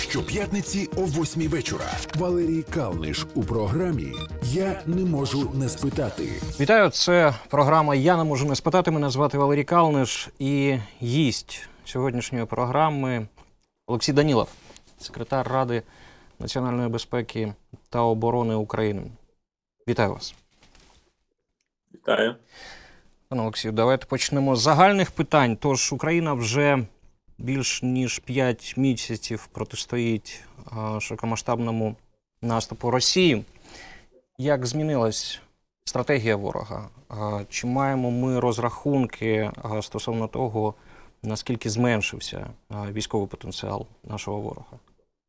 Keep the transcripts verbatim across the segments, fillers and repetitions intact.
Щоп'ятниці о восьмій вечора. Валерій Калниш у програмі «Я не можу не спитати». Вітаю, це програма «Я не можу не спитати». Мене звати Валерій Калниш і гість сьогоднішньої програми Олексій Данілов, секретар Ради національної безпеки та оборони України. Вітаю вас. Вітаю. Пане Олексію, давайте почнемо з загальних питань. Тож Україна вже більш ніж п'ять місяців протистоїть а, широкомасштабному наступу Росії. Як змінилась стратегія ворога? А, чи маємо ми розрахунки а, стосовно того, наскільки зменшився а, військовий потенціал нашого ворога?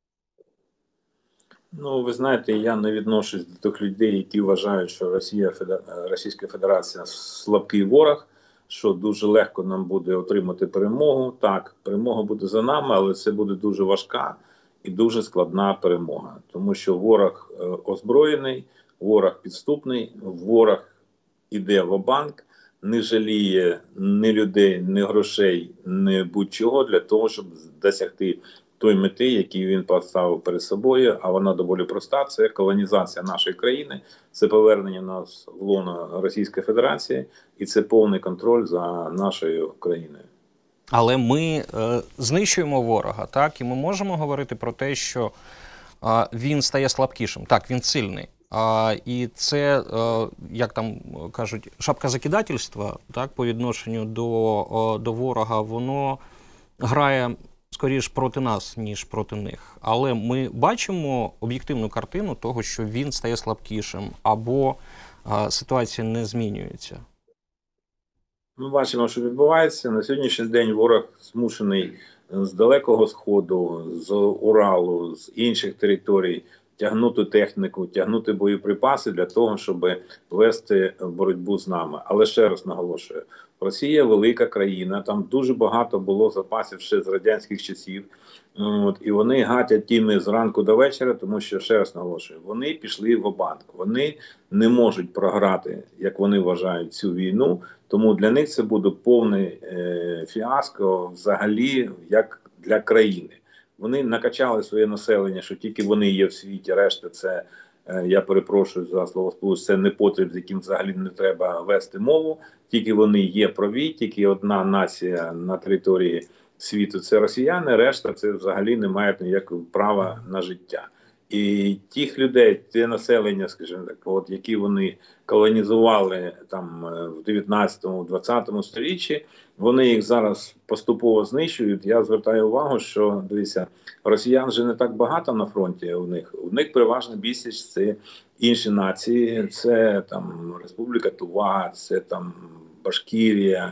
Ну, ви знаєте, я не відношусь до тих людей, які вважають, що Росія, Російська Федерація слабкий ворог, що дуже легко нам буде отримати перемогу. Так, перемога буде за нами, але це буде дуже важка і дуже складна перемога. Тому що ворог озброєний, ворог підступний, ворог іде ва-банк, не жаліє ні людей, ні грошей, ні будь-чого для того, щоб досягти той мети, які він поставив перед собою, а вона доволі проста. Це колонізація нашої країни, це повернення нас в лоно Російської Федерації і це повний контроль за нашою країною. Але ми е, знищуємо ворога, так? І ми можемо говорити про те, що е, він стає слабкішим. Так, він сильний. А, і це, е, як там кажуть, шапка закидательства, так, по відношенню до, е, до ворога, воно грає скоріш проти нас, ніж проти них. Але ми бачимо об'єктивну картину того, що він стає слабкішим, або а, ситуація не змінюється. Ми бачимо, що відбувається. На сьогоднішній день ворог змушений з Далекого Сходу, з Уралу, з інших територій тягнути техніку, тягнути боєприпаси для того, щоб вести боротьбу з нами. Але ще раз наголошую, Росія велика країна, там дуже багато було запасів ще з радянських часів. От, і вони гатять тими зранку до вечора, тому що, ще раз наголошую, вони пішли ва-банк. Вони не можуть програти, як вони вважають, цю війну, тому для них це буде повний е, фіаско взагалі, як для країни. Вони накачали своє населення, що тільки вони є в світі, решта це, я перепрошую за словосполучення, це непотріб, з яким взагалі не треба вести мову. Тільки вони є праві, тільки одна нація на території світу – це росіяни, решта це взагалі не мають ніякого права на життя. І тих людей, те населення, скажімо так, от, які вони колонізували там в дев'ятнадцятому-двадцятому сторіччі, вони їх зараз поступово знищують. Я звертаю увагу, що, дивіться, росіян же не так багато на фронті у них. У них переважна більшість – це інші нації, це там Республіка Тува, це там Башкірія,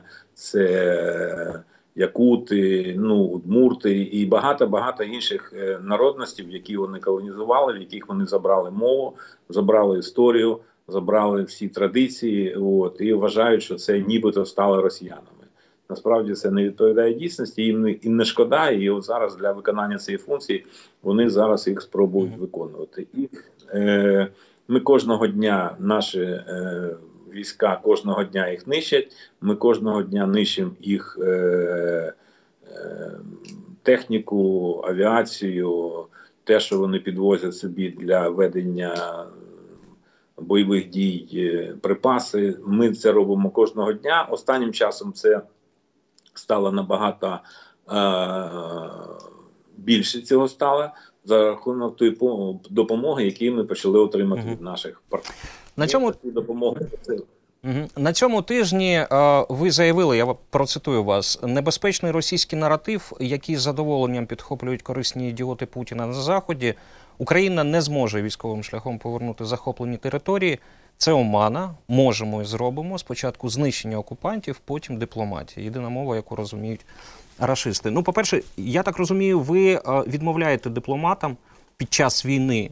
це якути, ну, удмурти і багато-багато інших народностей, які вони колонізували, в яких вони забрали мову, забрали історію, забрали всі традиції, от, і вважають, що це нібито стали росіянами. Насправді це не відповідає дійсності, їм не, їм не шкода, і от зараз для виконання цієї функції вони зараз їх спробують mm-hmm. виконувати. І е, ми кожного дня, наші е, війська кожного дня їх нищать, ми кожного дня нищимо їх е, е, техніку, авіацію, те, що вони підвозять собі для ведення бойових дій, припаси. Ми це робимо кожного дня. Останнім часом це стало набагато е, більше цього стало за рахунок тої допомоги, яку ми почали отримати угу. від наших партнерів. На цьому... допомоги. Угу. На цьому тижні е, ви заявили, я процитую вас, небезпечний російський наратив, який з задоволенням підхоплюють корисні ідіоти Путіна на Заході. Україна не зможе військовим шляхом повернути захоплені території. Це омана, можемо і зробимо. Спочатку знищення окупантів, потім дипломатія. Єдина мова, яку розуміють рашисти. Ну, по-перше, я так розумію, ви відмовляєте дипломатам під час війни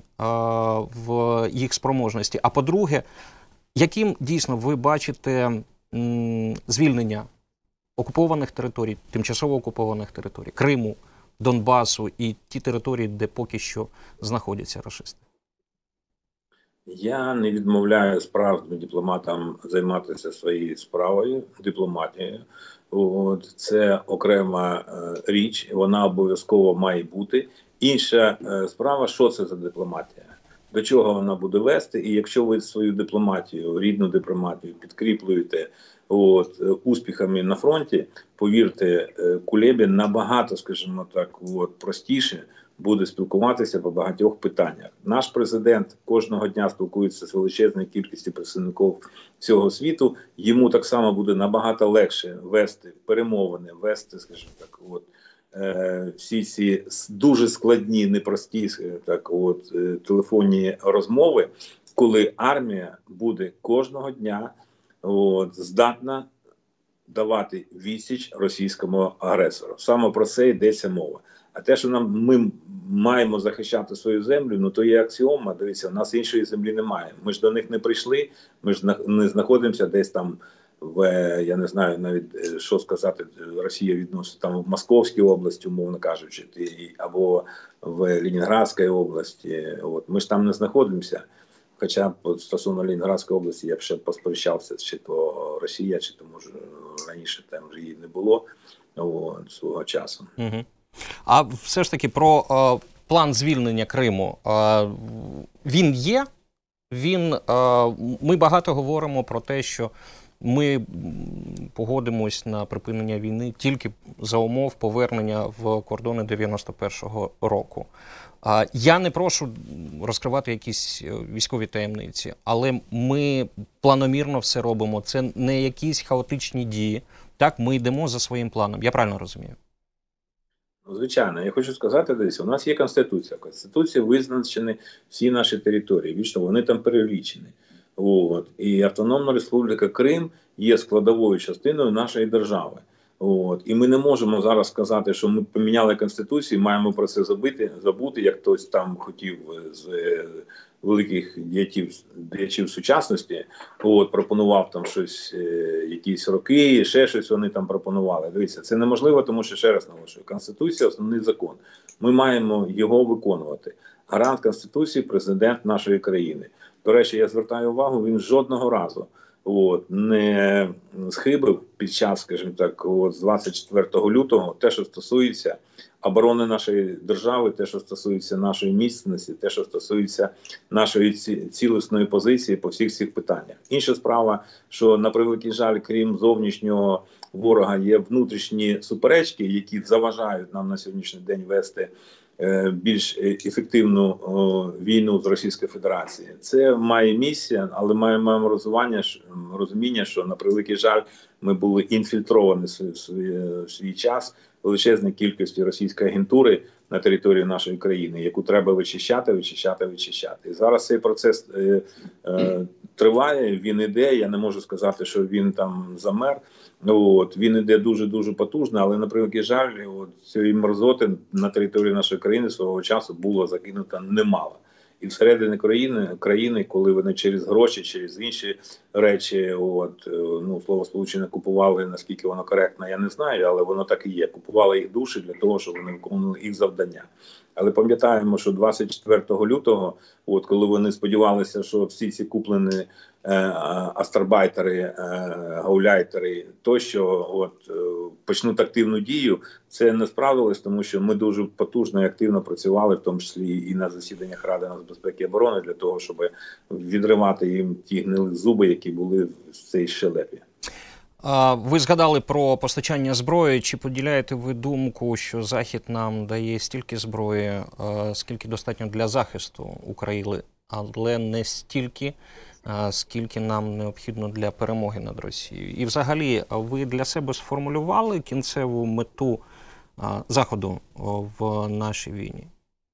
в їх спроможності. А по-друге, яким дійсно ви бачите м, звільнення окупованих територій, тимчасово окупованих територій, Криму, Донбасу і ті території, де поки що знаходяться рашисти? Я не відмовляю справжнім дипломатам займатися своєю справою, дипломатією. От, це окрема е, річ, вона обов'язково має бути. Інша е, справа, що це за дипломатія? До чого вона буде вести? І якщо ви свою дипломатію, рідну дипломатію підкріплюєте от, е, успіхами на фронті, повірте, е, Кулебі набагато, скажімо так, от, простіше буде спілкуватися по багатьох питаннях. Наш президент кожного дня спілкується з величезною кількістю представників всього світу. Йому так само буде набагато легше вести перемовини, вести, скажімо так, от, е, всі ці дуже складні, непрості, так, от, е, телефонні розмови, коли армія буде кожного дня от, здатна давати відсіч російському агресору. Саме про це йдеться мова. А те, що нам ми маємо захищати свою землю, ну то є аксіома. Дивіться, у нас іншої землі немає. Ми ж до них не прийшли, ми ж не знаходимося десь там в, я не знаю навіть, що сказати, Росія відносить там в Московській області, умовно кажучи, або в Ленінградській області. От ми ж там не знаходимося. Хоча стосовно Ленінградської області я б ще посперечався, чи то Росія, чи то може раніше там вже її не було от, свого часу. Угу. А все ж таки про е, план звільнення Криму. Е, він є. Він, е, ми багато говоримо про те, що ми погодимось на припинення війни тільки за умов повернення в кордони дев'яносто першого року. Е, я не прошу розкривати якісь військові таємниці, але ми планомірно все робимо. Це не якісь хаотичні дії. Так, ми йдемо за своїм планом. Я правильно розумію? Звичайно, я хочу сказати, десь, у нас є Конституція. В Конституції визначені всі наші території, більше вони там перелічені. От. І Автономна Республіка Крим є складовою частиною нашої держави. От. І ми не можемо зараз сказати, що ми поміняли Конституцію, маємо про це забити, забути, як хтось там хотів з великих діячів, діячів сучасності, от, пропонував там щось, якісь роки, ще щось вони там пропонували. Дивіться, це неможливо, тому що, ще раз наголошую, Конституція – основний закон. Ми маємо його виконувати. Гарант Конституції – президент нашої країни. До речі, я звертаю увагу, він жодного разу от, не схибив під час, скажімо так, от, з двадцять четвертого лютого, те, що стосується оборони нашої держави, те, що стосується нашої міцності, те, що стосується нашої цілісної позиції по всіх цих питаннях. Інша справа, що, на превеликий жаль, крім зовнішнього ворога, є внутрішні суперечки, які заважають нам на сьогоднішній день вести більш ефективну війну з Російською Федерацією. Це має місія, але маємо, маємо розуміння, розуміння, що, на превеликий жаль, ми були інфільтровані в свій, в свій час величезній кількості російської агентури на території нашої країни, яку треба вичищати, вичищати, вичищати. І зараз цей процес е, е, триває, він іде, я не можу сказати, що він там замер. От, він іде дуже-дуже потужно, але, на превеликий жаль, от, цієї мерзоти на території нашої країни свого часу було закинуто немало. І всередині країни, країни, коли вони через гроші, через інші речі, от, ну, слово сполучення, купували, наскільки воно коректно, я не знаю, але воно так і є. Купували їх душі для того, щоб вони виконували їх завдання. Але пам'ятаємо, що двадцять четвертого лютого, от, коли вони сподівалися, що всі ці куплені е, астарбайтери, е, гауляйтери тощо от, е, почнуть активну дію, це не справилось, тому що ми дуже потужно і активно працювали, в тому числі і на засіданнях Ради нацбезпеки і оборони, для того, щоб відривати їм ті гнилі зуби, які були в цій щелепі. Ви згадали про постачання зброї. Чи поділяєте ви думку, що Захід нам дає стільки зброї, скільки достатньо для захисту України, але не стільки, скільки нам необхідно для перемоги над Росією? І взагалі, ви для себе сформулювали кінцеву мету Заходу в нашій війні?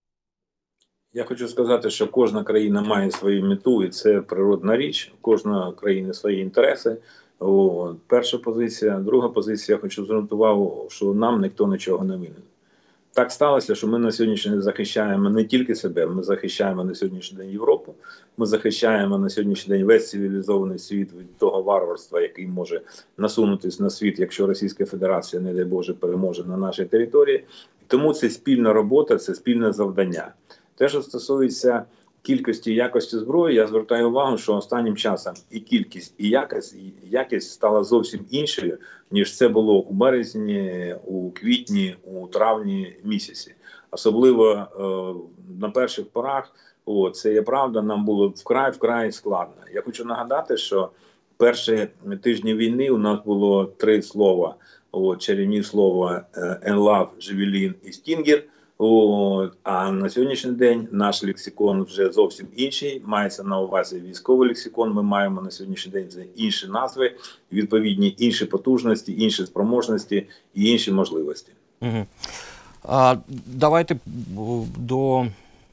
Я хочу сказати, що кожна країна має свою мету, і це природна річ. Кожна країна свої інтереси. О, перша позиція. Друга позиція, я хочу звернути увагу, що нам ніхто нічого не винен. Так сталося, що ми на сьогоднішній день захищаємо не тільки себе, ми захищаємо на сьогоднішній день Європу, ми захищаємо на сьогоднішній день весь цивілізований світ від того варварства, який може насунутись на світ, якщо Російська Федерація, не дай Боже, переможе на нашій території. Тому це спільна робота, це спільне завдання. Те, що стосується кількості і якості зброї, я звертаю увагу, що останнім часом і кількість, і якість, і якість стала зовсім іншою, ніж це було у березні, у квітні, у травні місяці. Особливо е, на перших порах, о, це є правда, нам було вкрай-вкрай складно. Я хочу нагадати, що перші тижні війни у нас було три слова, о, чарівні слова «Енлав», «Джевелін» і «Стінгер». От, а на сьогоднішній день наш лексикон вже зовсім інший. Мається на увазі військовий лексикон. Ми маємо на сьогоднішній день інші назви, відповідні інші потужності, інші спроможності і інші можливості. Угу. А, давайте до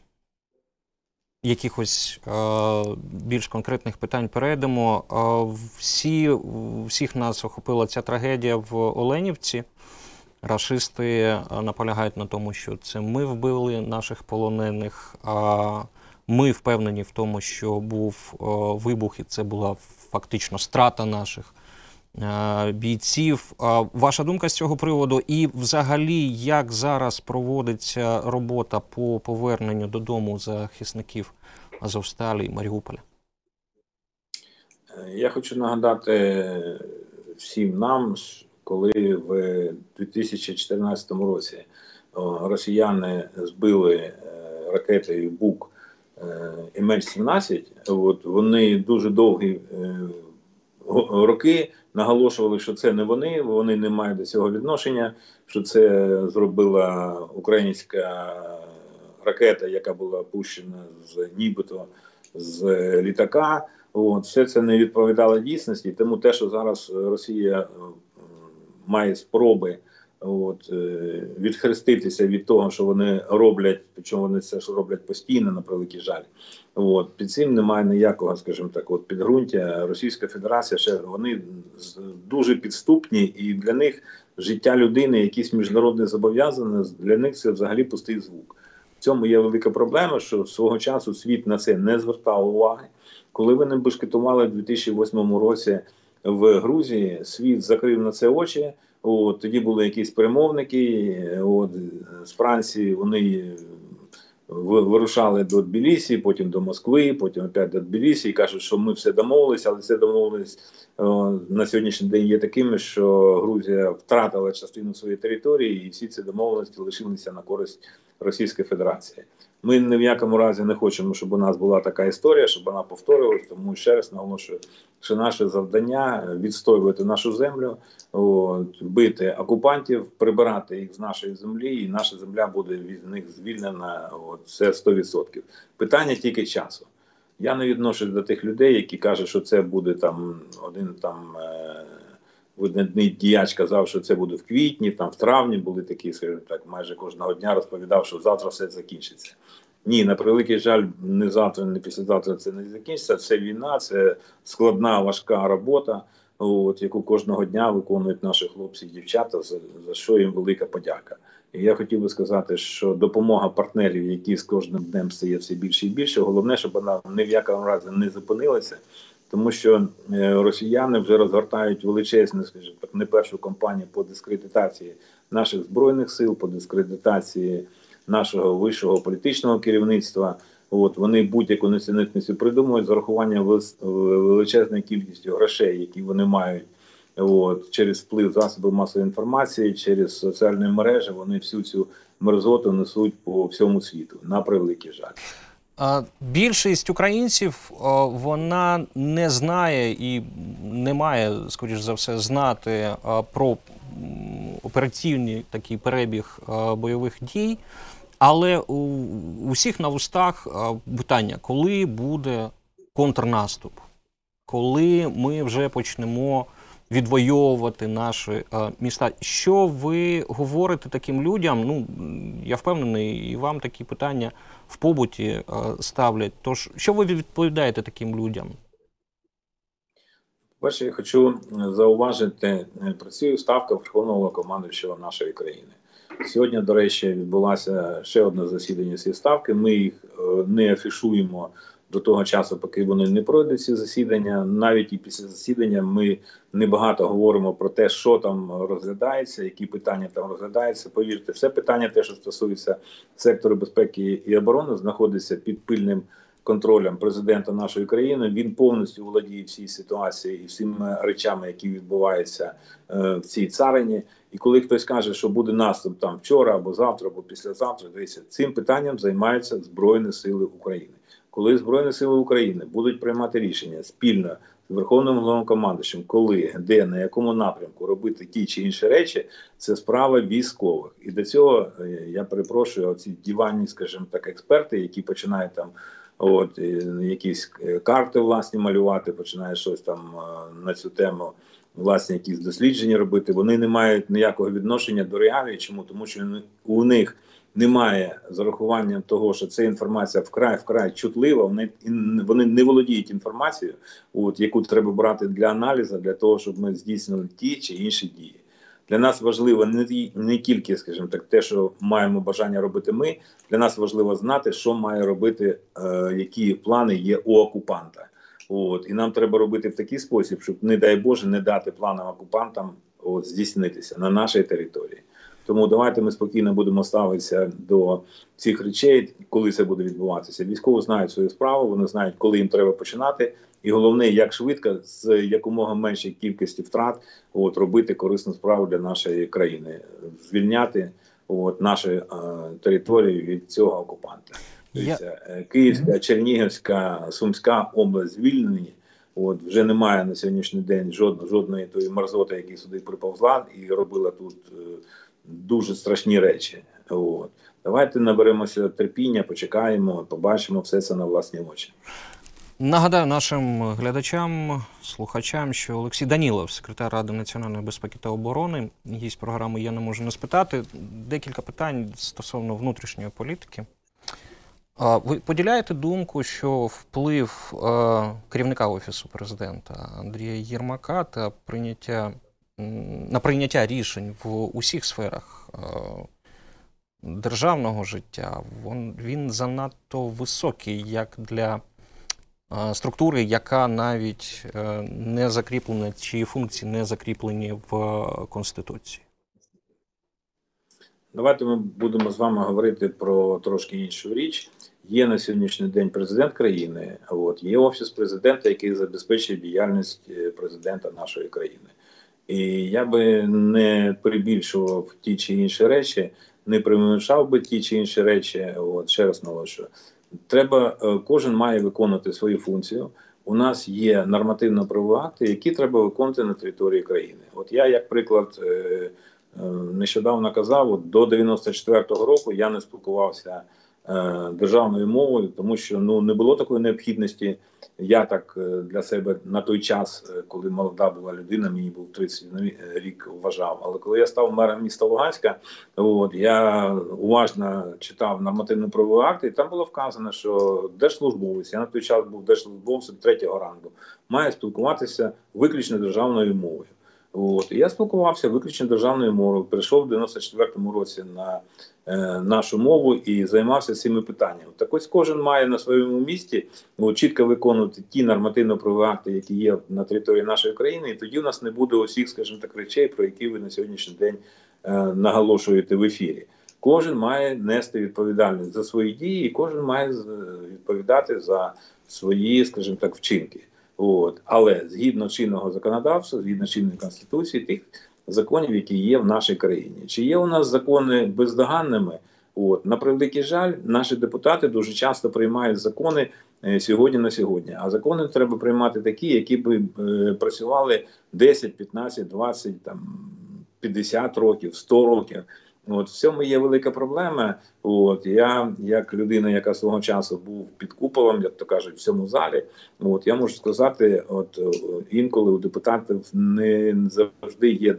якихось а, більш конкретних питань перейдемо. А, всі, всіх нас охопила ця трагедія в Оленівці. Рашисти наполягають на тому, що це ми вбили наших полонених, а ми впевнені в тому, що був вибух і це була фактично страта наших бійців. Ваша думка з цього приводу? І взагалі, як зараз проводиться робота по поверненню додому захисників Азовсталі і Маріуполя? Я хочу нагадати всім нам, коли в дві тисячі чотирнадцятому році росіяни збили ракетою Бук Ем Ейч сімнадцять, от, вони дуже довгі роки наголошували, що це не вони, вони не мають до цього відношення, що це зробила українська ракета, яка була пущена з нібито з літака. От, все це не відповідало дійсності, тому те, що зараз Росія має спроби от, відхреститися від того, що вони роблять, причому вони це ж роблять постійно, на превеликий жаль. От, під цим немає ніякого, скажімо так, от, підґрунтя. Російська Федерація, ще вони дуже підступні, і для них життя людини, якісь міжнародні зобов'язання, для них це взагалі пустий звук. В цьому є велика проблема, що свого часу світ на це не звертав уваги. Коли вони бешкетували в дві тисячі восьмому році в Грузії, світ закрив на це очі. От, тоді були якісь перемовники, от, з Франції вони вирушали до Тбілісі, потім до Москви, потім опять до Тбілісі і кажуть, що ми все домовилися, але це домовились о, на сьогоднішній день є такими, що Грузія втратила частину своєї території і всі ці домовленості лишилися на користь Російської Федерації. Ми ні в якому разі не хочемо, щоб у нас була така історія, щоб вона повторювалася, тому ще раз наголошую, що наше завдання – відстоювати нашу землю, от, бити окупантів, прибирати їх з нашої землі, і наша земля буде від них звільнена, от, це сто відсотків. Питання тільки часу. Я не відношусь до тих людей, які кажуть, що це буде там один там е видатний діяч казав, що це буде в квітні, там в травні були такі, скажімо так, майже кожного дня розповідав, що завтра все закінчиться. Ні, на превеликий жаль, не завтра, не післязавтра це не закінчиться. Це війна, це складна, важка робота, от, яку кожного дня виконують наші хлопці і дівчата, за, за що їм велика подяка. І я хотів би сказати, що допомога партнерів, які з кожним днем стає все більше і більше, головне, щоб вона ні в якому разі не зупинилася, тому що росіяни вже розгортають величезну, скажімо так, не першу кампанію по дискредитації наших Збройних сил, по дискредитації нашого вищого політичного керівництва. От, вони будь-яку несенітницю придумують з урахуванням величезної кількістю грошей, які вони мають. От, через вплив засобів масової інформації, через соціальні мережі, вони всю цю мерзоту несуть по всьому світу, на превеликий жаль. Більшість українців, вона не знає і не має, скоріш за все, знати про оперативний такий перебіг бойових дій, але у усіх на вустах питання, коли буде контрнаступ, коли ми вже почнемо відвоювати наші е, міста. Що ви говорите таким людям? Ну, я впевнений, і вам такі питання в побуті е, ставлять. Тож, що ви відповідаєте таким людям? Перше, я хочу зауважити, працює ставка Верховного командуючого нашої країни. Сьогодні, до речі, відбулося ще одне засідання цієї ставки. Ми їх не афішуємо до того часу, поки вони не пройдуть ці засідання. Навіть і після засідання ми небагато говоримо про те, що там розглядається, які питання там розглядаються. Повірте, все питання, те, що стосується сектору безпеки і оборони, знаходиться під пильним контролем президента нашої країни. Він повністю володіє всій ситуації і всіма речами, які відбуваються е, в цій царині. І коли хтось каже, що буде наступ там вчора або завтра, або післязавтра, дивіться, цим питанням займаються Збройні Сили України. Коли Збройні Сили України будуть приймати рішення спільно з Верховним Головнокомандуючим, коли, де, на якому напрямку робити ті чи інші речі, це справа військових. І до цього, я перепрошую, оці диванні, скажімо так, експерти, які починають там от, якісь карти власні малювати, починають щось там на цю тему, власне, якісь дослідження робити, вони не мають ніякого відношення до реалії. Чому? Тому що у них немає з урахуванням того, що ця інформація вкрай-вкрай чутлива, вони, вони не володіють інформацією, от, яку треба брати для аналізу, для того, щоб ми здійснили ті чи інші дії. Для нас важливо не, не тільки, скажімо так, те, що маємо бажання робити ми, для нас важливо знати, що має робити, е, які плани є у окупанта. От, і нам треба робити в такий спосіб, щоб, не дай Боже, не дати планам окупантам от, здійснитися на нашій території. Тому давайте ми спокійно будемо ставитися до цих речей, коли це буде відбуватися. Військові знають свою справу, вони знають, коли їм треба починати. І головне, як швидко, з якомога меншої кількості втрат, от, робити корисну справу для нашої країни. Звільняти от, нашу е, територію від цього окупанта. Я... Тобто, Київська, Чернігівська, Сумська область звільнені. От, вже немає на сьогоднішній день жодної, жодної тої мерзоти, яка сюди приповзла і робила тут е, дуже страшні речі. От. Давайте наберемося терпіння, почекаємо, побачимо все це на власні очі. Нагадаю нашим глядачам, слухачам, що Олексій Данілов, секретар Ради національної безпеки та оборони, гість програми «Я не можу не спитати». Декілька питань стосовно внутрішньої політики. Ви поділяєте думку, що вплив керівника Офісу президента Андрія Єрмака та прийняття, на прийняття рішень в усіх сферах державного життя, він занадто високий, як для структури, яка навіть не закріплена, чиї функції не закріплені в Конституції? Давайте ми будемо з вами говорити про трошки іншу річ. Є на сьогоднішній день президент країни, от, є Офіс президента, який забезпечує діяльність президента нашої країни. І я би не перебільшував ті чи інші речі, не примішав би ті чи інші речі, от, ще раз наголошую. Треба, кожен має виконувати свою функцію. У нас є нормативно-правові акти, які треба виконувати на території країни. От я, як приклад, нещодавно казав, от до дев'яносто четвертого року я не спілкувався державною мовою, тому що ну, не було такої необхідності. Я так для себе на той час, коли молода була людина, мені був тридцять рік, вважав. Але коли я став мером міста Луганська, от, я уважно читав нормативно-правові акти, і там було вказано, що держслужбовець, я на той час був держслужбовцем третього рангу, має спілкуватися виключно державною мовою. От. І я спілкувався виключно державною мовою, перейшов в дев'яносто четвертому році на е, нашу мову і займався цими питаннями. Так ось кожен має на своєму місці от, чітко виконувати ті нормативно-правові акти, які є на території нашої країни, і тоді у нас не буде усіх, скажімо так, речей, про які ви на сьогоднішній день е, наголошуєте в ефірі. Кожен має нести відповідальність за свої дії, і кожен має відповідати за свої, скажімо так, вчинки. От. Але згідно чинного законодавства, згідно чинної Конституції, тих законів, які є в нашій країні. Чи є у нас закони бездоганними? От. На превеликий жаль, наші депутати дуже часто приймають закони е, сьогодні на сьогодні. А закони треба приймати такі, які б е, працювали десять, п'ятнадцять, двадцять, там, п'ятдесят років, сто років. От, в цьому є велика проблема. От, я, як людина, яка свого часу був під куполом, як то кажуть, в цьому залі, от, я можу сказати, от, інколи у депутатів не завжди є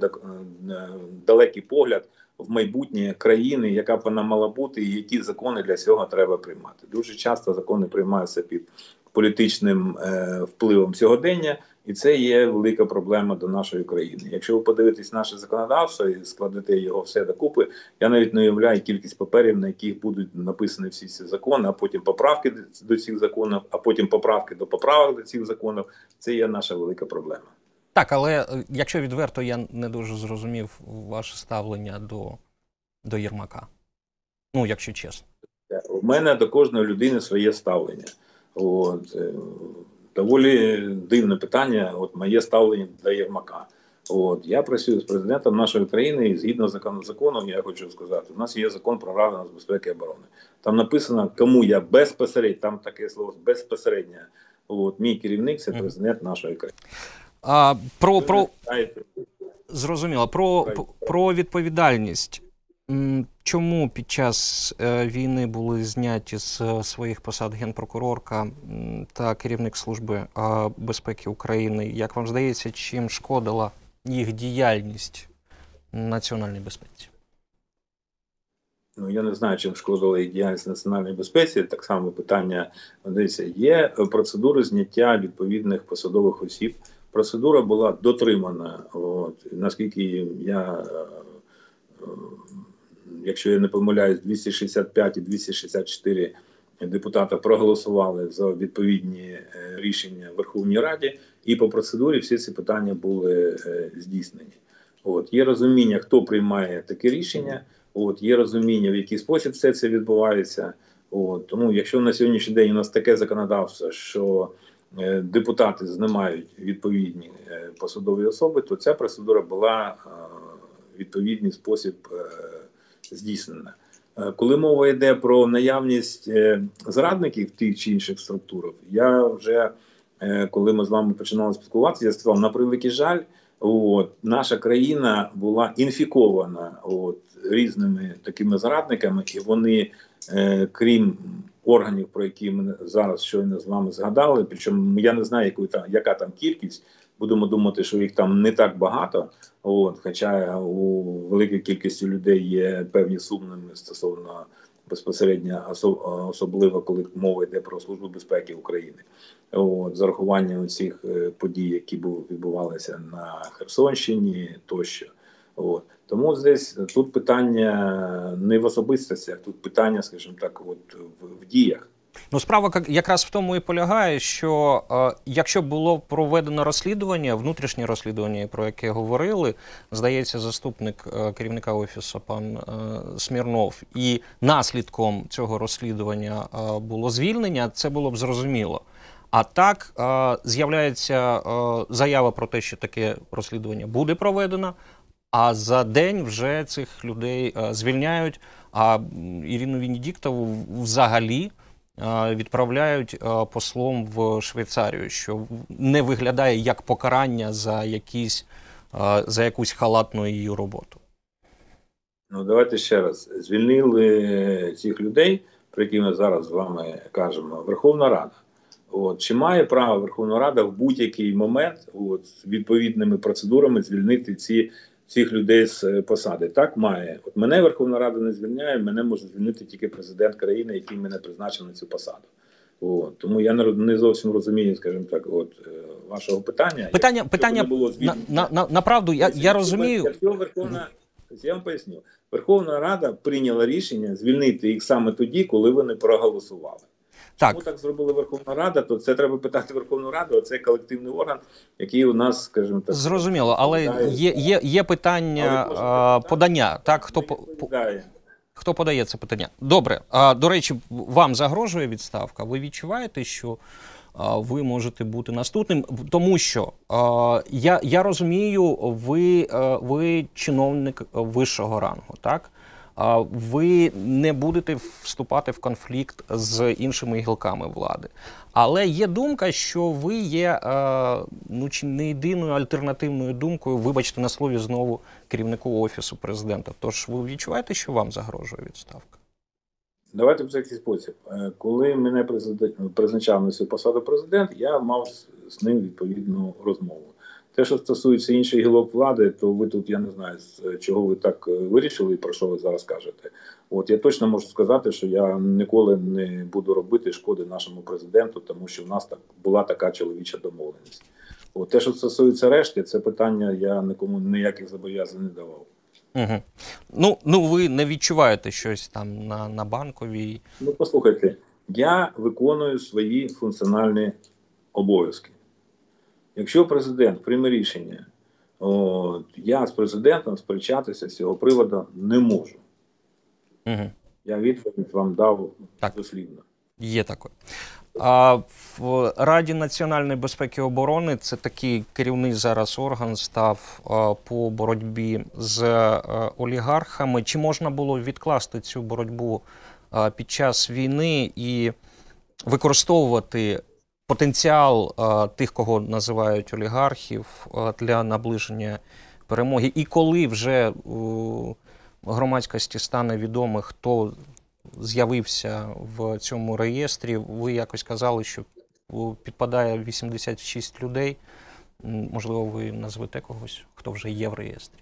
далекий погляд в майбутнє країни, яка б вона мала бути, і які закони для цього треба приймати. Дуже часто закони приймаються під політичним е, впливом сьогодення, і це є велика проблема до нашої країни. Якщо ви подивитесь наше законодавство і складете його все докупи, я навіть не уявляю кількість паперів, на яких будуть написані всі ці закони, а потім поправки до цих законів, а потім поправки до поправок до цих законів. Це є наша велика проблема. Так, але якщо відверто, я не дуже зрозумів ваше ставлення до, до Єрмака. Ну, якщо чесно. У мене до кожної людини своє ставлення. От, е, доволі дивне питання, от моє ставлення до Єрмака. От, я працюю з президентом нашої країни і згідно з законом, законом, я хочу сказати, у нас є закон про Раду нацбезпеки і оборони. Там написано, кому я безпосередньо, там таке слово безпосередньо, от, мій керівник – це президент нашої країни. А, про, про... Зрозуміло. Про, про відповідальність. Чому під час війни були зняті з своїх посад генпрокурорка та керівник Служби безпеки України? Як вам здається, чим шкодила їх діяльність національній безпеці? Ну, я не знаю, чим шкодила їх діяльність національній безпеці. Так само питання, дивіться, є процедури зняття відповідних посадових осіб. Процедура була дотримана. От, наскільки я, якщо я не помиляюсь, двісті шістдесят п'ять і двісті шістдесят чотири депутата проголосували за відповідні рішення в Верховній Раді, і по процедурі всі ці питання були здійснені. От, є розуміння, хто приймає таке рішення, от, є розуміння, в який спосіб все це відбувається. От, тому, якщо на сьогоднішній день у нас таке законодавство, що депутати знімають відповідні посадові особи, то ця процедура була в відповідний спосіб здійснена. Коли мова йде про наявність зрадників в тих чи інших структурах, я вже, коли ми з вами починали спілкуватися, я сказав, на превеликий жаль, от, наша країна була інфікована от, різними такими зрадниками, і вони, е, крім органів, про які ми зараз щойно з вами згадали, причому я не знаю, яку там, яка там кількість, будемо думати, що їх там не так багато, от, хоча у великій кількості людей є певні сумніви стосовно безпосередньо, особливо коли мова йде про Службу безпеки України. От, з урахуванням цих подій, які відбувалися на Херсонщині тощо. От. Тому здесь, тут питання не в особистостях, тут питання, скажімо так, от, в, в діях. Ну, справа якраз в тому і полягає, що е, якщо було проведено розслідування, внутрішнє розслідування, про яке говорили, здається, заступник е, керівника Офісу пан е, Смірнов, і наслідком цього розслідування е, було звільнення, це було б зрозуміло. А так е, з'являється е, заява про те, що таке розслідування буде проведено, а за день вже цих людей е, звільняють, а Ірину Венедіктову взагалі відправляють послом в Швейцарію, що не виглядає як покарання за, якісь, за якусь халатну її роботу. Ну, давайте ще раз. Звільнили цих людей, про які ми зараз з вами кажемо, Верховна Рада. От. Чи має право Верховна Рада в будь-який момент от, з відповідними процедурами звільнити ці цих людей з посади? Так, має. От мене Верховна Рада не звільняє, мене може звільнити тільки президент країни, який мене призначив на цю посаду. От. Тому я не зовсім розумію, скажімо так, от, вашого питання. Питання, питання було на, на, на, направду, я, я розумію. Якщо Верховна, я вам поясню, Верховна Рада прийняла рішення звільнити їх саме тоді, коли вони проголосували. Так. Чому так зробила Верховна Рада, то це треба питати Верховну Раду, а це колективний орган, який у нас, скажімо так... Зрозуміло, але є, є, є питання а, подання, так, хто, по, хто подає це питання. Добре, а, до речі, вам загрожує відставка, ви відчуваєте, що а, ви можете бути наступним, тому що а, я, я розумію, ви, а, ви чиновник вищого рангу, так? Ви не будете вступати в конфлікт з іншими гілками влади. Але є думка, що ви є ну, чи не єдиною альтернативною думкою, вибачте на слові знову, керівнику Офісу президента. Тож ви відчуваєте, що вам загрожує відставка? Давайте в такий спосіб. Коли мене призначав на цю посаду президент, я мав з ним відповідну розмову. Те, що стосується інших гілок влади, то ви тут, я не знаю, з чого ви так вирішили і про що ви зараз кажете. От я точно можу сказати, що я ніколи не буду робити шкоди нашому президенту, тому що в нас так була така чоловіча домовленість. От те, що стосується решти, це питання я нікому ніяких зобов'язань не давав. Угу. Ну, ну, ви не відчуваєте щось там на, на Банковій? Ну, послухайте, я виконую свої функціональні обов'язки. Якщо президент прийме рішення, от, я з президентом сперечатися з цього приводу не можу. Угу. Я відповідь вам дав так. дослівно. Є таке. А в Раді національної безпеки і оборони, це такий керівний зараз орган став а, по боротьбі з а, олігархами. Чи можна було відкласти цю боротьбу а, під час війни і використовувати потенціал а, тих, кого називають олігархів, а, для наближення перемоги? І коли вже у громадськості стане відомо, хто з'явився в цьому реєстрі, ви якось казали, що підпадає вісімдесят шість людей. Можливо, ви назвете когось, хто вже є в реєстрі?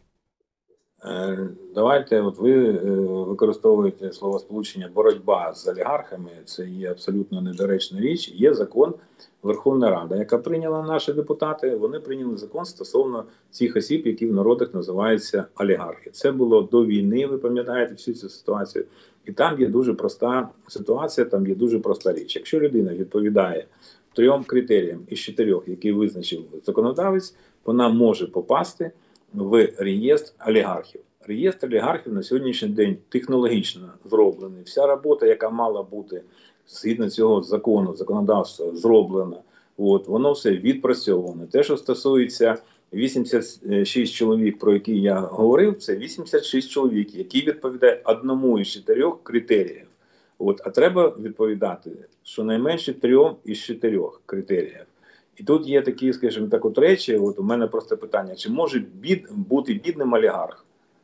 Давайте, от ви використовуєте словосполучення «боротьба з олігархами», це є абсолютно недоречна річ. Є закон Верховна Рада, яка прийняла наші депутати, вони прийняли закон стосовно цих осіб, які в народах називаються олігархи. Це було до війни, ви пам'ятаєте всю цю ситуацію. І там є дуже проста ситуація, там є дуже проста річ. Якщо людина відповідає трьом критеріям із чотирьох, які визначив законодавець, вона може попасти в реєстр олігархів. Реєстр олігархів на сьогоднішній день технологічно зроблений. Вся робота, яка мала бути згідно цього закону, законодавства, зроблена. От, воно все відпрацьоване. Те, що стосується вісімдесят шість чоловік, про які я говорив, це вісімдесят шість чоловік, які відповідають одному із чотирьох критеріїв. От, а треба відповідати щонайменше трьом із чотирьох критеріїв. І тут є такі, скажімо так, от речі, от у мене просто питання, чи може бід, бути бідним олігарх?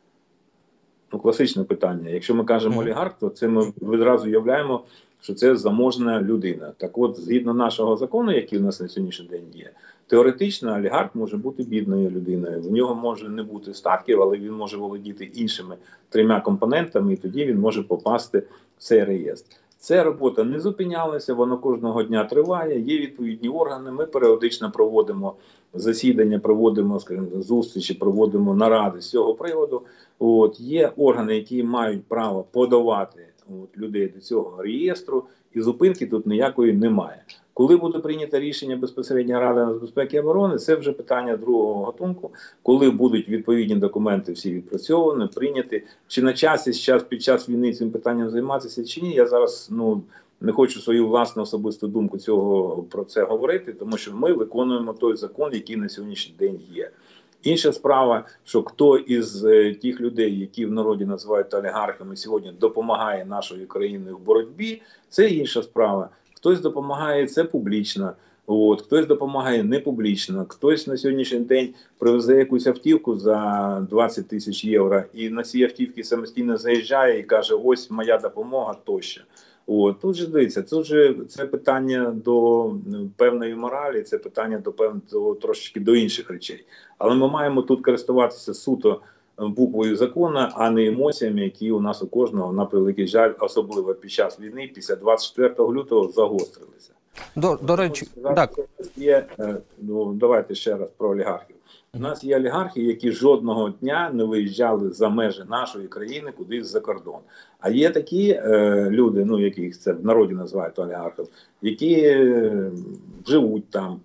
Ну, класичне питання. Якщо ми кажемо олігарх, то це ми відразу уявляємо, що це заможна людина. Так от, згідно нашого закону, який у нас на сьогоднішній день є, теоретично олігарх може бути бідною людиною. В нього може не бути статків, але він може володіти іншими трьома компонентами, і тоді він може попасти в цей реєстр. Ця робота не зупинялася, вона кожного дня триває, є відповідні органи, ми періодично проводимо засідання, проводимо, скажімо, зустрічі, проводимо наради з цього приводу. От, є органи, які мають право подавати от, людей до цього реєстру, і зупинки тут ніякої немає. Коли буде прийнято рішення безпосередньо Ради нацбезпеки і оборони, це вже питання другого гатунку, коли будуть відповідні документи всі відпрацьовані, прийняті, чи на часі час, під час війни цим питанням займатися, чи ні. Я зараз ну, не хочу свою власну особисту думку цього, про це говорити, тому що ми виконуємо той закон, який на сьогоднішній день є. Інша справа, що хто із е, тих людей, які в народі називають олігархами, сьогодні допомагає нашої країні в боротьбі, це інша справа. Хтось допомагає, це публічно, от, хтось допомагає не публічно, хтось на сьогоднішній день привезе якусь автівку за двадцять тисяч євро і на цій автівці самостійно заїжджає і каже, ось моя допомога тощо. От, тут же дивіться, тут же це питання до певної моралі, це питання до певного трошечки до інших речей. Але ми маємо тут користуватися суто буквою закону, а не емоціями, які у нас у кожного, на превеликий жаль, особливо під час війни, після двадцять четвертого лютого, загострилися. До, до речі, так. Є, ну, давайте ще раз про олігархів. У нас є олігархи, які жодного дня не виїжджали за межі нашої країни кудись за кордон. А є такі е, люди, ну яких це в народі називають олігархів, які е, живуть там,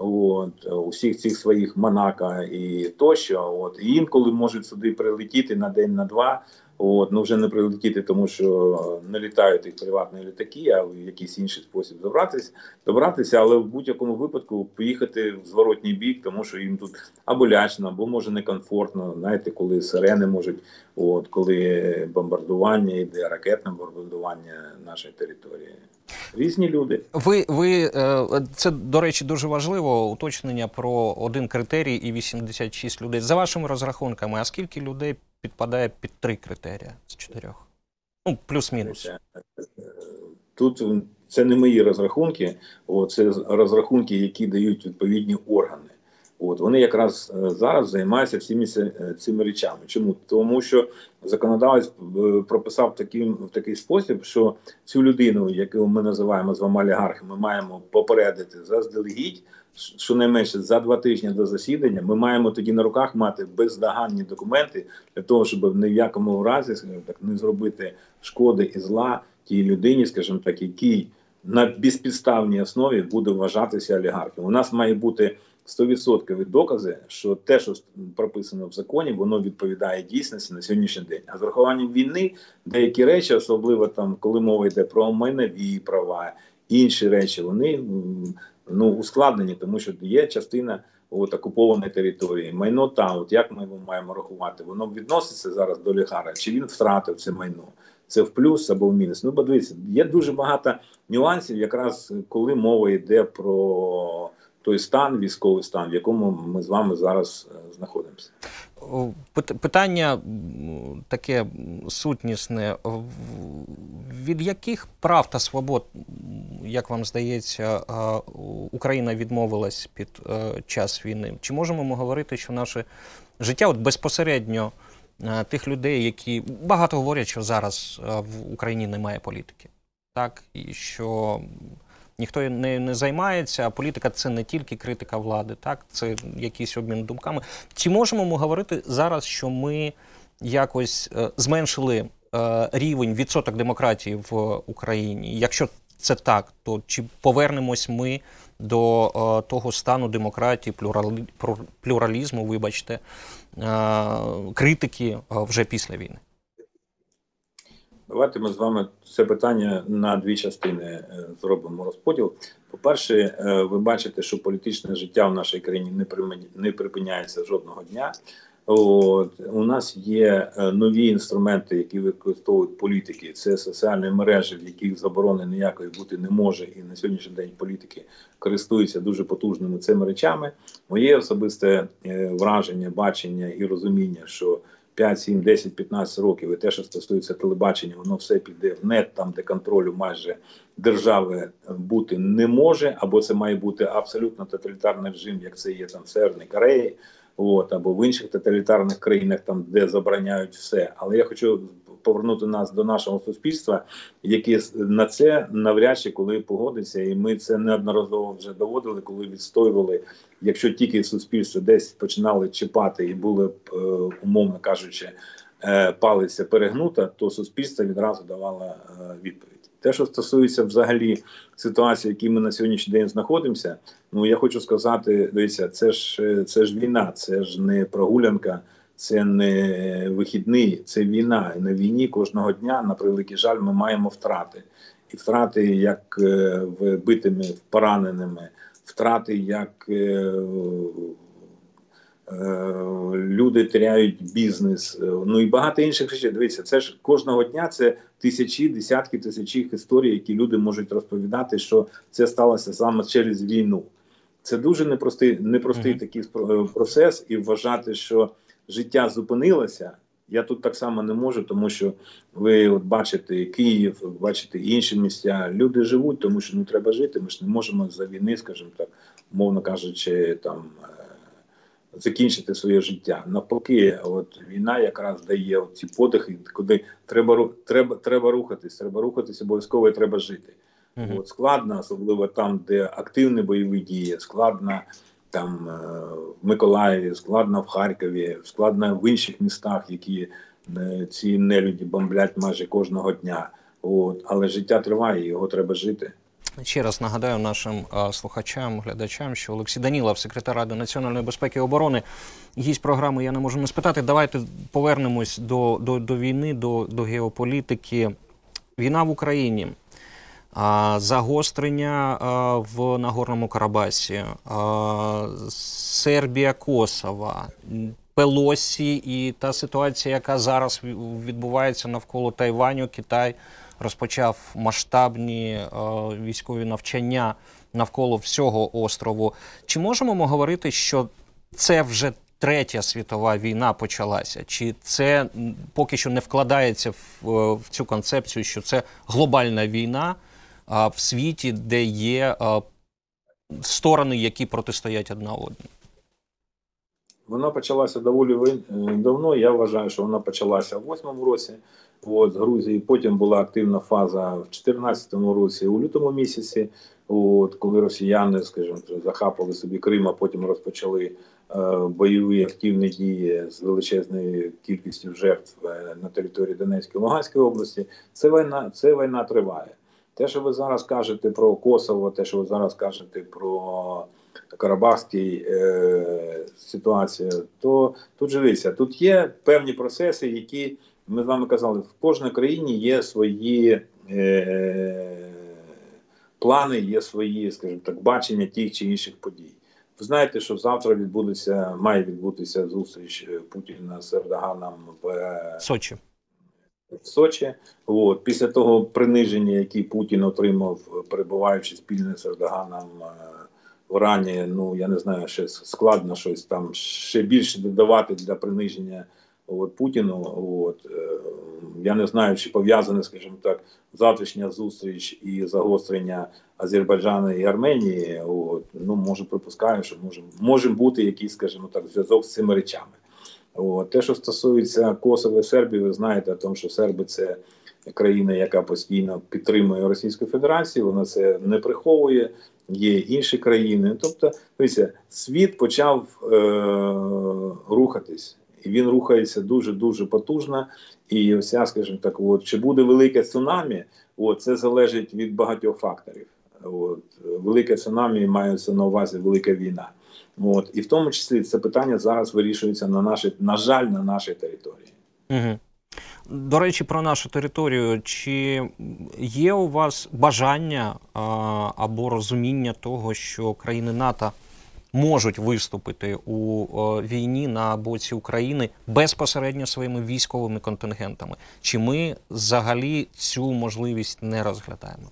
от, у всіх цих своїх Монако і тощо. От, і інколи можуть сюди прилетіти на день, на два. От, ну вже не прилетіти, тому що не літають їх приватні літаки, а в якийсь інший спосіб добратися, добратися, але в будь-якому випадку поїхати в зворотній бік, тому що їм тут або лячно, або може некомфортно, знаєте, коли сирени можуть, от, коли бомбардування йде, ракетне бомбардування нашої території. Різні люди. Ви, ви, це, до речі, дуже важливо, уточнення про один критерій і вісімдесят шість людей. За вашими розрахунками, а скільки людей підпадає під три критерії з чотирьох? Ну, плюс-мінус. Тут це не мої розрахунки, о, це розрахунки, які дають відповідні органи. От, вони якраз зараз займаються всіми цими речами. Чому? Тому що законодавець прописав таким, в такий спосіб, що цю людину, яку ми називаємо з вами олігархом, ми маємо попередити заздалегідь, щонайменше за два тижні до засідання. Ми маємо тоді на руках мати бездоганні документи для того, щоб ні в якому разі, скажімо так, не зробити шкоди і зла тій людині, скажімо так, який на безпідставній основі буде вважатися олігархом. У нас має бути сто відсотків докази, що те, що прописано в законі, воно відповідає дійсності на сьогоднішній день. А з врахуванням війни деякі речі, особливо там, коли мова йде про майнові права інші речі, вони ну, ускладнені, тому що є частина от, окупованої території. Майно там, от як ми його маємо рахувати? Воно відноситься зараз до олігарха, чи він втратив це майно? Це в плюс або в мінус. Ну, подивіться, є дуже багато нюансів, якраз коли мова йде про той стан, військовий стан, в якому ми з вами зараз знаходимося. Питання таке сутнісне. Від яких прав та свобод, як вам здається, Україна відмовилась під час війни? Чи можемо ми говорити, що наше життя от безпосередньо тих людей, які багато говорять, що зараз в Україні немає політики, так? І що ніхто не, не займається, а політика – це не тільки критика влади, так? Це якийсь обмін думками. Чи можемо ми говорити зараз, що ми якось е, зменшили е, рівень, відсоток демократії в Україні? Якщо це так, то чи повернемось ми до е, того стану демократії, плюралі, плюралізму, вибачте, е, критики е, вже після війни? Давайте ми з вами це питання на дві частини зробимо розподіл. По-перше, ви бачите, що політичне життя в нашій країні не припиняється жодного дня. От, у нас є нові інструменти, які використовують політики. Це соціальні мережі, в яких заборони ніякої бути не може. І на сьогоднішній день політики користуються дуже потужними цими речами. Моє особисте враження, бачення і розуміння, що п'ять, сім, десять, п'ятнадцять років, і те, що стосується телебачення, воно все піде в нет, там, де контролю майже держави бути не може, або це має бути абсолютно тоталітарний режим, як це є там в Северній Кореї, от, або в інших тоталітарних країнах, там, де забороняють все. Але я хочу повернути нас до нашого суспільства, яке на це навряд чи коли погодиться, і ми це неодноразово вже доводили, коли відстоювали, якщо тільки суспільство десь починали чіпати і були, умовно кажучи, палиця перегнута, то суспільство відразу давало відповідь. Те, що стосується взагалі ситуації, в якій ми на сьогоднішній день знаходимося, ну я хочу сказати, дивіться, це ж, це ж війна, це ж не прогулянка, це не вихідний, це війна. І на війні кожного дня, на превеликий жаль, ми маємо втрати. І втрати як вбитими, пораненими, втрати як люди теряють бізнес, ну і багато інших речей. Дивіться, це ж кожного дня це тисячі, десятки тисячі історій, які люди можуть розповідати, що це сталося саме через війну. Це дуже непростий, непростий mm-hmm. такий процес, і вважати, що життя зупинилося, я тут так само не можу, тому що ви от бачите Київ, бачите інші місця, люди живуть, тому що ну треба жити, ми ж не можемо за війни, скажімо так, мовно кажучи, там закінчити своє життя. Навпаки, от війна якраз дає ці подихи, куди треба, треба, треба рухатись, треба рухатись обов'язково і треба жити. Mm-hmm. От складно, особливо там, де активні бойові дії, складно там в Миколаєві, складно в Харкові, складно в інших містах, які ці нелюді бомблять майже кожного дня. От. Але життя триває, його треба жити. Ще раз нагадаю нашим а, слухачам, глядачам, що Олексій Данілов, секретар Ради національної безпеки і оборони, гість програми «Я не можу не спитати». Давайте повернемось до, до, до війни, до, до геополітики. Війна в Україні, а, загострення а, в Нагорному Карабасі, а, Сербія, Косово, Пелосі і та ситуація, яка зараз відбувається навколо Тайваню, Китай розпочав масштабні е, військові навчання навколо всього острову. Чи можемо ми говорити, що це вже третя світова війна почалася? Чи це поки що не вкладається в, в цю концепцію, що це глобальна війна е, в світі, де є е, сторони, які протистоять одна одній? Вона почалася доволі давно. Я вважаю, що вона почалася в восьмому році от, з Грузії. Потім була активна фаза в чотирнадцятому році, у лютому місяці, от, коли росіяни, скажімо, захапали собі Крим, а потім розпочали е, бойові активні дії з величезною кількістю жертв е, на території Донецької і Луганської області. Це війна, це війна триває. Те, що ви зараз кажете про Косово, те, що ви зараз кажете про Карабахській е, ситуації, то тут же дивіться, тут є певні процеси, які, ми з вами казали, в кожній країні є свої е, плани, є свої, скажімо так, бачення тих чи інших подій. Ви знаєте, що завтра відбудеться, має відбутися зустріч Путіна з Ердоганом в Сочі. В Сочі. От. Після того приниження, яке Путін отримав, перебуваючи спільно з Ердоганом в Ірані, ну, я не знаю, ще складно щось там ще більше додавати для приниження от, Путіну. От. Я не знаю, чи пов'язане, скажімо так, завтрашня зустріч і загострення Азербайджану і Арменії. От. Ну, може, припускаю, що може, може бути якийсь, скажімо так, зв'язок з цими речами. От. Те, що стосується Косово і Сербії, ви знаєте, тому що серби – це країна, яка постійно підтримує Російську Федерацію, вона це не приховує, є інші країни. Тобто, дивіться, світ почав е- рухатись, і він рухається дуже-дуже потужно, і вся, скажімо так, от, чи буде велике цунамі, от, це залежить від багатьох факторів. От, велике цунамі мається на увазі велика війна. От, і в тому числі це питання зараз вирішується на нашій, на жаль, на нашій території. Угу. До речі, про нашу територію. Чи є у вас бажання а, або розуміння того, що країни НАТО можуть виступити у а, війні на боці України безпосередньо своїми військовими контингентами? Чи ми взагалі цю можливість не розглядаємо?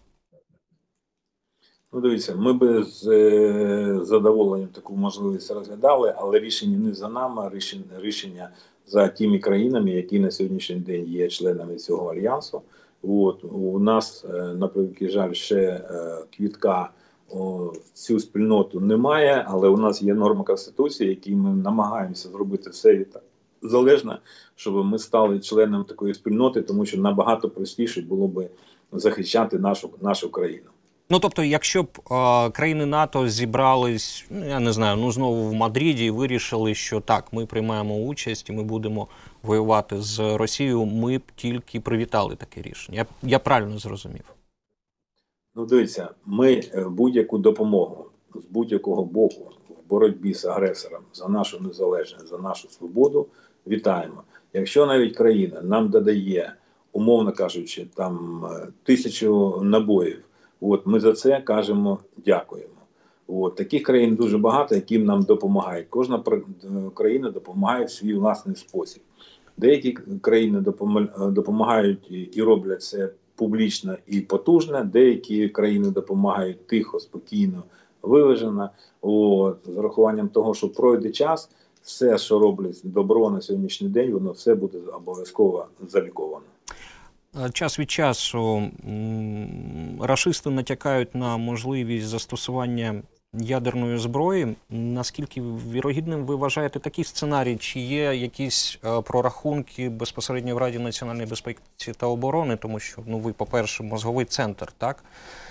Ну, дивіться, ми би з е, задоволенням таку можливість розглядали, але рішення не за нами, рішення, рішення за тими країнами, які на сьогоднішній день є членами цього альянсу. От, у нас, е, на превеликий жаль, ще е, квітка о, в цю спільноту немає, але у нас є норма Конституції, які ми намагаємося зробити все від залежно, щоб ми стали членом такої спільноти, тому що набагато простіше було би захищати нашу, нашу країну. Ну, тобто, якщо б е, країни НАТО зібрались, ну, я не знаю, ну, знову в Мадриді і вирішили, що так, ми приймаємо участь і ми будемо воювати з Росією, ми б тільки привітали таке рішення. Я, я правильно зрозумів? Ну, дивіться, ми будь-яку допомогу з будь-якого боку в боротьбі з агресором за нашу незалежність, за нашу свободу вітаємо. Якщо навіть країна нам додає, умовно кажучи, там тисячу набоїв, от ми за це кажемо дякуємо. От таких країн дуже багато, яким нам допомагають. Кожна країна допомагає в свій власний спосіб. Деякі країни допомагають і роблять це публічно і потужно, деякі країни допомагають тихо, спокійно, виважено. От, з урахуванням того, що пройде час, все, що роблять добро на сьогоднішній день, воно все буде обов'язково заліковано. Час від часу рашисти натякають на можливість застосування ядерної зброї. Наскільки вірогідним ви вважаєте такий сценарій? Чи є якісь прорахунки безпосередньо в Раді національної безпеки та оборони? Тому що, ну, ви, по-перше, мозговий центр, так,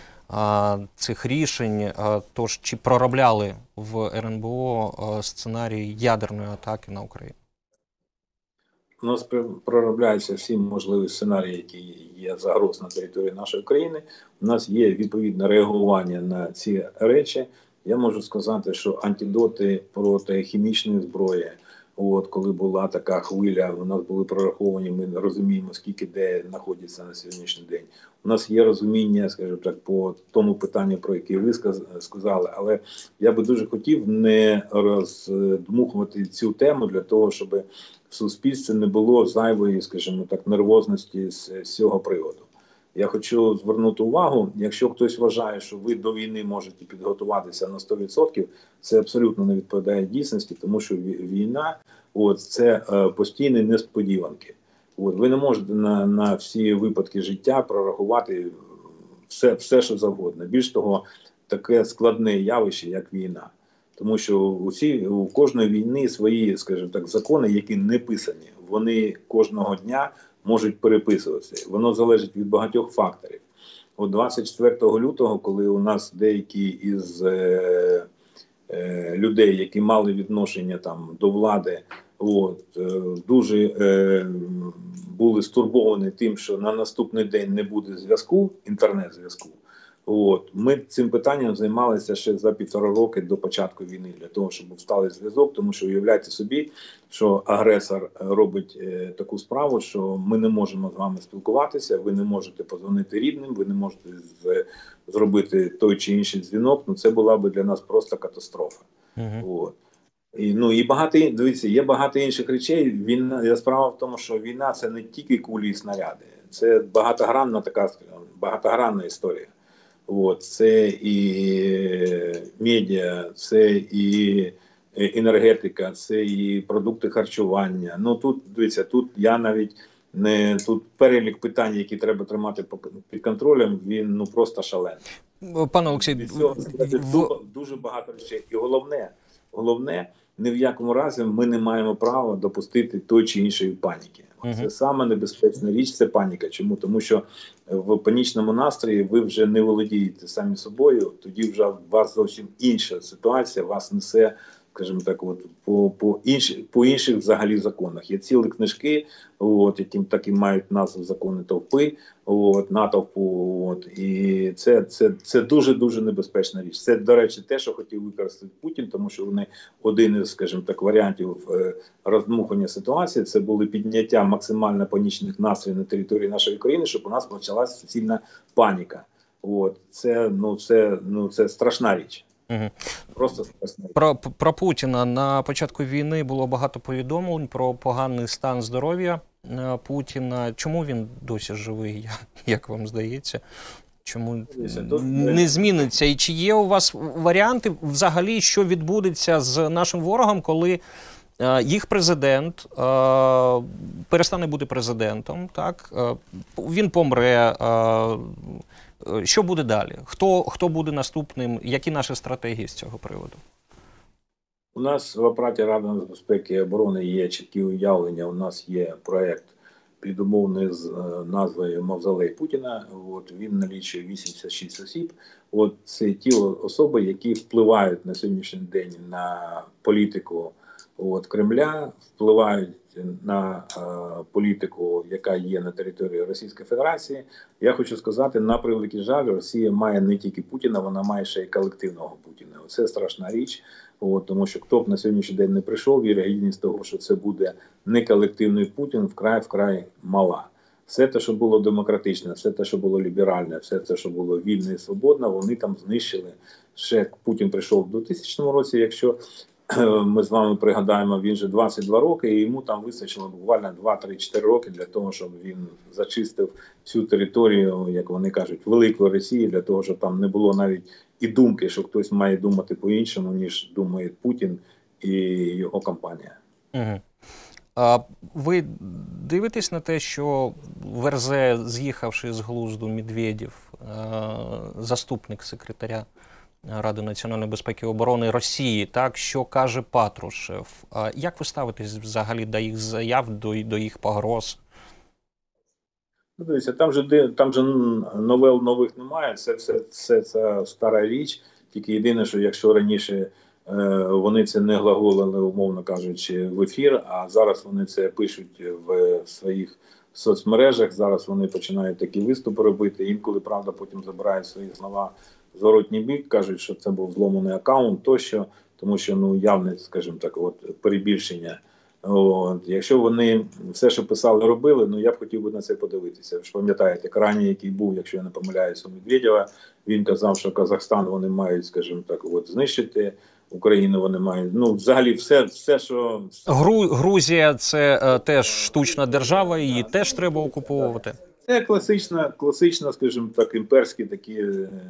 цих рішень. Тож, чи проробляли в ер ен бе о сценарій ядерної атаки на Україну? У нас проробляються всі можливі сценарії, які є загроз на території нашої країни. У нас є відповідне реагування на ці речі. Я можу сказати, що антидоти проти хімічної зброї, от коли була така хвиля, у нас були прораховані, ми розуміємо, скільки де знаходиться на сьогоднішній день. У нас є розуміння, скажімо так, по тому питанню, про яке ви сказали, але я би дуже хотів не роздмухувати цю тему для того, щоб в суспільстві не було зайвої, скажімо так, нервозності з цього приводу. Я хочу звернути увагу, якщо хтось вважає, що ви до війни можете підготуватися на сто відсотків, це абсолютно не відповідає дійсності, тому що війна от, це е, постійні несподіванки. От, ви не можете на, на всі випадки життя прорахувати все, все, що завгодно. Більш того, таке складне явище, як війна. Тому що усі, у кожної війни свої, скажімо так, закони, які не писані, вони кожного дня можуть переписуватися. Воно залежить від багатьох факторів. От двадцять четвертого лютого, коли у нас деякі із е, е, людей, які мали відношення там до влади, от, е, дуже е, були стурбовані тим, що на наступний день не буде зв'язку, інтернет-зв'язку. От. Ми цим питанням займалися ще за півтора роки до початку війни, для того, щоб стали зв'язок, тому що уявляйте собі, що агресор робить е, таку справу, що ми не можемо з вами спілкуватися, ви не можете подзвонити рідним, ви не можете з, зробити той чи інший дзвінок, ну це була б для нас просто катастрофа. Угу. От. І, ну, і багато, дивіться, є багато інших речей. Війна, справа в тому, що війна – це не тільки кулі і снаряди. Це багатогранна така, багатогранна історія. От. Це і медіа, це і енергетика, це і продукти харчування. Ну тут, дивіться, тут я навіть не, тут перелік питань, які треба тримати під контролем, він ну просто шалений. Пане Олексій, в... дуже багато речей. І головне, головне, ні в якому разі ми не маємо права допустити той чи іншої паніки. Uh-huh. Це саме небезпечна річ, це паніка. Чому? Тому що в панічному настрої ви вже не володієте самі собою, тоді вже у вас зовсім інша ситуація, вас несе, скажімо так, от, по, по, інші, по інших взагалі законах. Є цілі книжки, от, яким так і мають назву закони товпи, от, натовпу. От, і це, це, це дуже-дуже небезпечна річ. Це, до речі, те, що хотів використати Путін, тому що вони один із, скажімо так, варіантів е, роздмухання ситуації, це були підняття максимально панічних настроїв на території нашої країни, щоб у нас почалася суцільна паніка. От, це, ну, це, ну, це страшна річ. Угу. Просто страшно. Про, про Путіна. На початку війни було багато повідомлень про поганий стан здоров'я Путіна. Чому він досі живий, як вам здається? Чому не зміниться? І чи є у вас варіанти взагалі, що відбудеться з нашим ворогом, коли їх президент е, перестане бути президентом, так? Е, він помре. Е, Що буде далі? Хто, хто буде наступним? Які наші стратегії з цього приводу? У нас в апараті Ради нацбезпеки і оборони є чіткі уявлення. У нас є проєкт підумовний з назвою «Мавзолей Путіна». От, він налічує вісімдесят шість осіб. От, це ті особи, які впливають на сьогоднішній день на політику от, Кремля, впливають на е, політику, яка є на території Російської Федерації. Я хочу сказати, на превеликий жаль, Росія має не тільки Путіна, вона має ще й колективного Путіна. Це страшна річ, от, тому що хто б на сьогоднішній день не прийшов, вірогідність того, що це буде не колективний Путін, вкрай-вкрай мала. Все те, що було демократичне, все те, що було ліберальне, все те, що було вільне і свободне, вони там знищили. Ще Путін прийшов в двохтисячному році, якщо ми з вами пригадаємо, він же двадцять два роки, і йому там вистачило буквально два-три-чотири роки для того, щоб він зачистив всю територію, як вони кажуть, великої Росії, для того, щоб там не було навіть і думки, що хтось має думати по-іншому, ніж думає Путін і його компанія. Угу. А ви дивитесь на те, що верзе, з'їхавши з глузду Медведєв, заступник секретаря Ради національної безпеки і оборони Росії, так, що каже Патрушев. Як ви ставитесь взагалі до їх заяв, до, до їх погроз? Ну, дивіться, там же, там же новел нових немає, це все це, це стара річ, тільки єдине, що якщо раніше е, вони це не глаголили, умовно кажучи, в ефір, а зараз вони це пишуть в своїх соцмережах, зараз вони починають такі виступи робити, інколи, правда, потім забирають свої слова в зворотній бік, кажуть, що це був зломаний аккаунт тощо, тому що, ну, явне, скажімо так, от, перебільшення. От. Якщо вони все, що писали, робили, ну, я б хотів би на це подивитися. Ви ж пам'ятаєте, крайній, який був, якщо я не помиляюся, у Медведєва, він казав, що Казахстан вони мають, скажімо так, от, знищити, Україну вони мають, ну, взагалі все, все що... Гру, Грузія – це е, теж штучна держава, її теж треба окуповувати. Це класична, класична, скажімо так, імперські такі...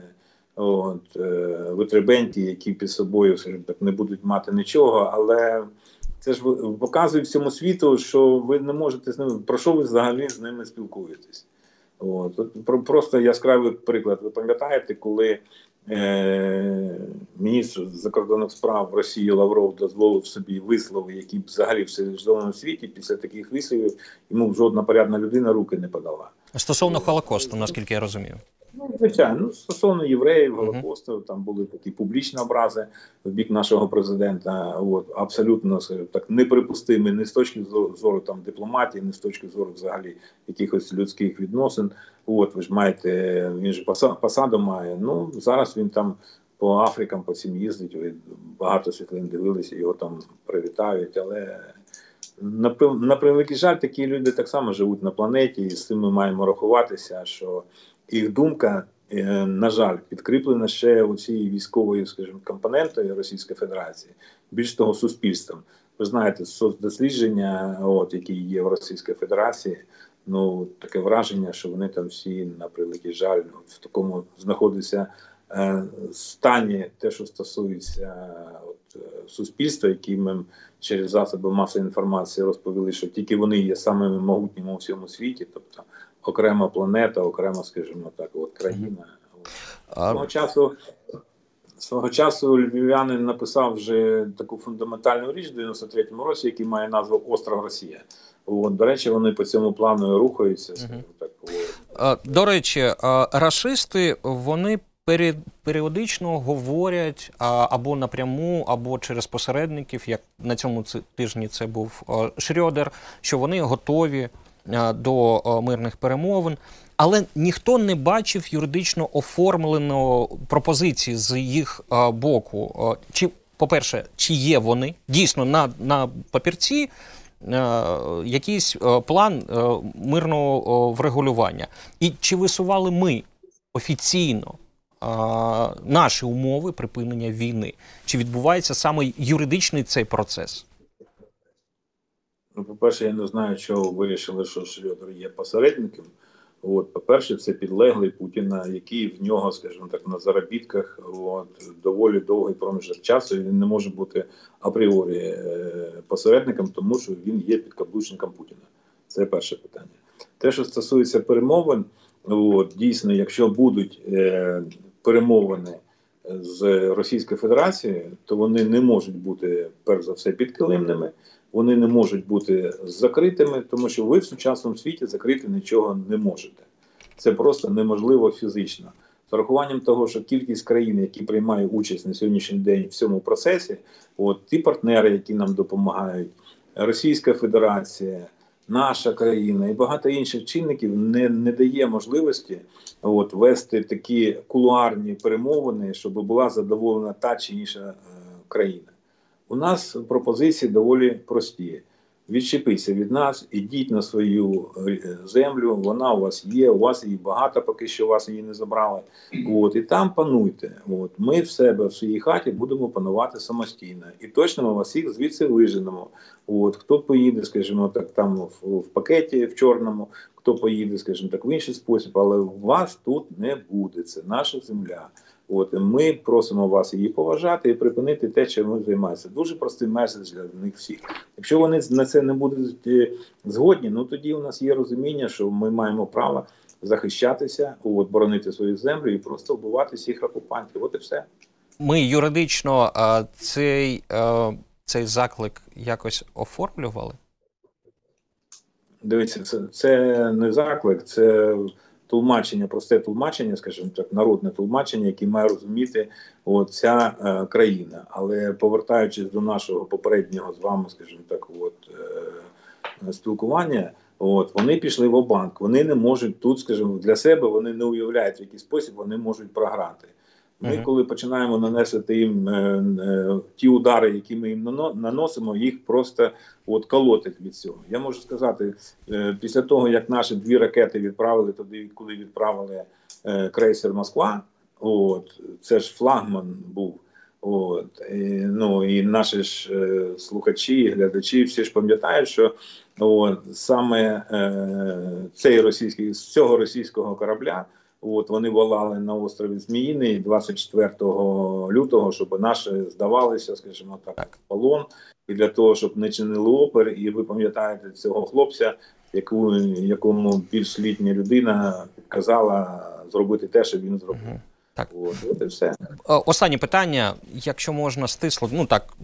От, е, витребеньки, які під собою, скажімо так, не будуть мати нічого, але це ж показує всьому світу, що ви не можете з ними, про що ви взагалі з ними спілкуєтесь. От, от, про, просто яскравий приклад. Ви пам'ятаєте, коли е, міністр закордонних справ Росії Лавров дозволив собі вислови, які взагалі в цивілізованому світі після таких висловів йому б жодна порядна людина руки не подала. Стосовно Холокосту, наскільки я розумію. Ну, звичайно, ну, стосовно євреїв, Голокосту, там були такі публічні образи в бік нашого президента, от, абсолютно так неприпустимі, не з точки зору там дипломатії, не з точки зору взагалі якихось людських відносин. От, ви ж маєте, він же посаду має, ну, зараз він там по Африкам, по цим їздить, ви багато світлин дивилися, його там привітають, але на, на превеликий жаль, такі люди так само живуть на планеті, і з цим ми маємо рахуватися, що їх думка, на жаль, підкріплена ще оцією військовою, скажімо, компонентою Російської Федерації, більш того, суспільством. Ви знаєте, соцдослідження, от, які є в Російській Федерації, ну, таке враження, що вони там всі, на превеликий жаль, в такому знаходяться е, стані, те, що стосується от, суспільства, які ми через засоби масової інформації розповіли, що тільки вони є самими могутніми у всьому світі, тобто окрема планета, окрема, скажімо так, от, країна. Свого часу, свого часу львів'янин написав вже таку фундаментальну річ в дев'яносто третьому році, який має назву «Остров Росія». От, до речі, вони по цьому плану рухаються. Скажімо так. От. До речі, рашисти, вони періодично говорять або напряму, або через посередників, як на цьому тижні це був Шрьодер, що вони готові до мирних перемовин, але ніхто не бачив юридично оформленої пропозиції з їх боку. Чи, по-перше, чи є вони дійсно на, на папірці якийсь план мирного врегулювання? І чи висували ми офіційно наші умови припинення війни? Чи відбувається саме юридичний цей процес? Ну, по-перше, я не знаю, чого вирішили, що Шрьодер є посередником. От, по-перше, це підлеглий Путіна, який в нього, скажімо так, на заробітках от, доволі довгий проміжок часу. Він не може бути апріорі е, посередником, тому що він є підкаблучником Путіна. Це перше питання. Те, що стосується перемовин, от, дійсно, якщо будуть е, перемовини з Російською Федерацією, то вони не можуть бути, перш за все, підкилимними. Вони не можуть бути закритими, тому що ви в сучасному світі закрити нічого не можете. Це просто неможливо фізично. З урахуванням того, що кількість країн, які приймають участь на сьогоднішній день в цьому процесі, от ті партнери, які нам допомагають, Російська Федерація, наша країна і багато інших чинників не, не дає можливості от, вести такі кулуарні перемовини, щоб була задоволена та чи інша е, країна. У нас пропозиції доволі прості. Відчепіться від нас, ідіть на свою землю, вона у вас є, у вас її багато, поки що вас її не забрали. От, і там пануйте. От, ми в себе, в своїй хаті будемо панувати самостійно. І точно ми вас їх звідси виженемо. От, хто поїде, скажімо так, там в, в пакеті в чорному, хто поїде, скажімо так, в інший спосіб, але вас тут не буде. Це наша земля. От, ми просимо вас її поважати і припинити те, чим ми займаємося. Дуже простий меседж для них всіх. Якщо вони на це не будуть згодні, ну тоді у нас є розуміння, що ми маємо право захищатися, от, боронити свою землю і просто вбивати всіх окупантів. От і все. Ми юридично а, цей, а, цей заклик якось оформлювали? Дивіться, це, це не заклик, це тлумачення, просте тлумачення, скажімо так, народне тлумачення, яке має розуміти от, ця е, країна. Але повертаючись до нашого попереднього з вами, скажімо так, от, е, спілкування, от, вони пішли в банк. Вони не можуть тут, скажімо, для себе, вони не уявляють, в який спосіб вони можуть програти. Ми, uh-huh. коли починаємо наносити їм е, е, ті удари, які ми їм наносимо, їх просто от колотить від цього. Я можу сказати, е, після того, як наші дві ракети відправили туди, коли відправили е, крейсер «Москва», от, це ж флагман був, от, і, ну, і наші ж е, слухачі, глядачі, всі ж пам'ятають, що от, саме е, цей російський, з цього російського корабля, от, вони волали на острові Зміїний двадцять четвертого лютого, щоб наші здавалися, скажімо так, в полон, і для того, щоб не чинили опір. І ви пам'ятаєте цього хлопця, яку, якому більш літня людина підказала зробити те, що він зробив. Угу. Так. От, от і все. Останнє питання, якщо можна стисло, ну так,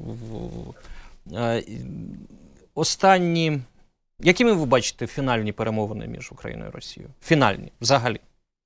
останні, якими ви бачите фінальні перемовини між Україною і Росією? Фінальні, взагалі.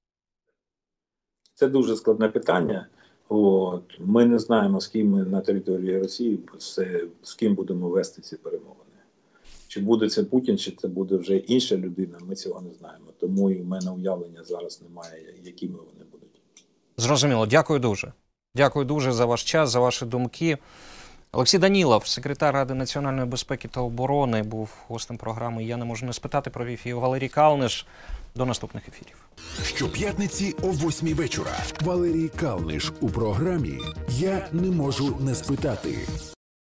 Це дуже складне питання. От. Ми не знаємо, з ким ми на території Росії, з, з ким будемо вести ці перемовини. Чи буде це Путін, чи це буде вже інша людина, ми цього не знаємо. Тому і в мене уявлення зараз немає, якими вони будуть. Зрозуміло. Дякую дуже. Дякую дуже за ваш час, за ваші думки. Олексій Данілов, секретар Ради національної безпеки та оборони, був гостем програми «Я не можу не спитати», провів її Валерій Калниш. До наступних ефірів. Щоп'ятниці о восьмій вечора Валерій Калниш у програмі «Я не можу не спитати».